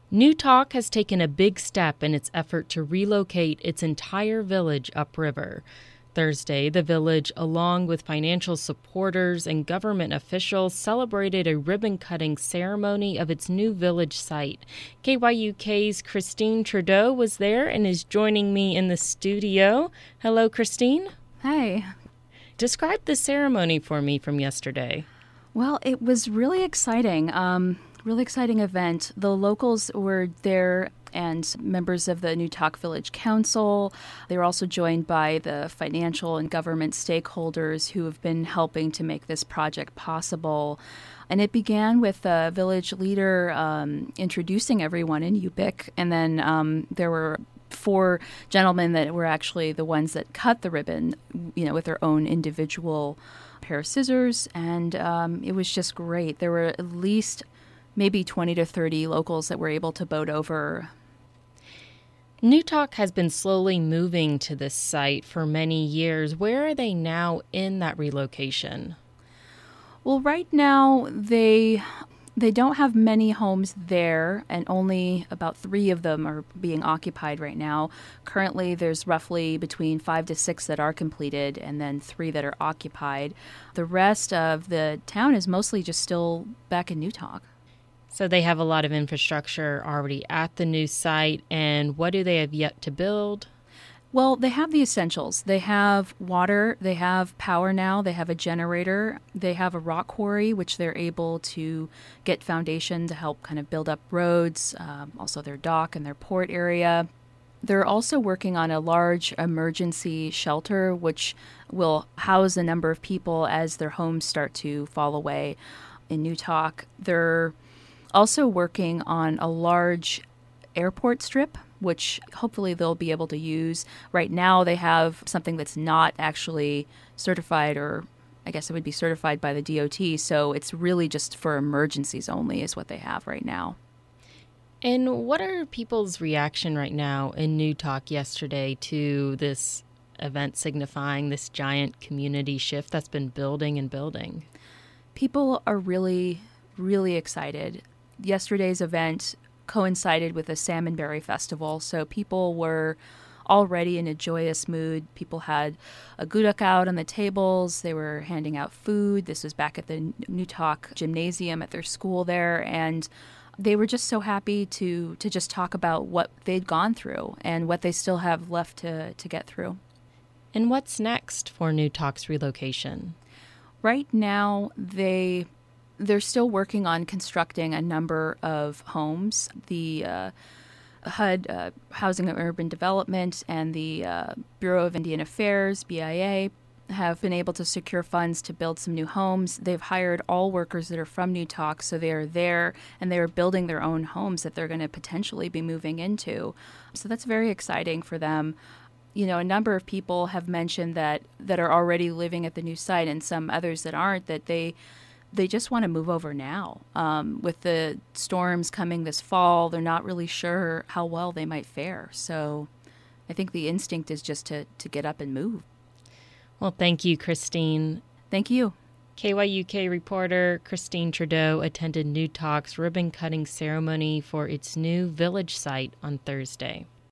New Talk has taken a big step in its effort to relocate its entire village upriver. Thursday, the village, along with financial supporters and government officials, celebrated a ribbon-cutting ceremony of its new village site. KYUK's Christine Trudeau was there and is joining me in the studio. Hello, Christine. Hi. Describe the ceremony for me from yesterday. Well, it was really exciting. Really exciting event. The locals were there and members of the New Talk Village Council. They were also joined by the financial and government stakeholders who have been helping to make this project possible. And it began with the village leader introducing everyone in Yupik, and then there were 4 gentlemen that were actually the ones that cut the ribbon, with their own individual pair of scissors, and it was just great. There were at least maybe 20 to 30 locals that were able to boat over. New Talk has been slowly moving to this site for many years. Where are they now in that relocation? Well, right now they don't have many homes there, and only about 3 of them are being occupied right now. Currently, there's roughly between 5 to 6 that are completed, and then 3 that are occupied. The rest of the town is mostly just still back in New Talk. So they have a lot of infrastructure already at the new site, and what do they have yet to build? Well, they have the essentials. They have water, they have power now, they have a generator, they have a rock quarry, which they're able to get foundation to help kind of build up roads, also their dock and their port area. They're also working on a large emergency shelter, which will house a number of people as their homes start to fall away in New Talk. They're also working on a large airport strip, which hopefully they'll be able to use. Right now they have something that's not actually certified, or I guess it would be certified by the DOT, so it's really just for emergencies only is what they have right now. And what are people's reaction right now in New Talk yesterday to this event signifying this giant community shift that's been building and building? People are really, really excited. Yesterday's event coincided with a Salmonberry Festival, so people were already in a joyous mood. People had a gudok out on the tables. They were handing out food. This was back at the New Talk gymnasium at their school there, and they were just so happy to just talk about what they'd gone through and what they still have left to get through. And what's next for New Talk's relocation? Right now, they're still working on constructing a number of homes. The HUD, Housing and Urban Development, and the Bureau of Indian Affairs, BIA, have been able to secure funds to build some new homes. They've hired all workers that are from New Talk, so they are there, and they are building their own homes that they're going to potentially be moving into. So that's very exciting for them. A number of people have mentioned that are already living at the new site, and some others that aren't, that they just want to move over now. With the storms coming this fall, they're not really sure how well they might fare. So I think the instinct is just to get up and move. Well, thank you, Christine. Thank you. KYUK reporter Christine Trudeau attended New Talk's ribbon-cutting ceremony for its new village site on Thursday.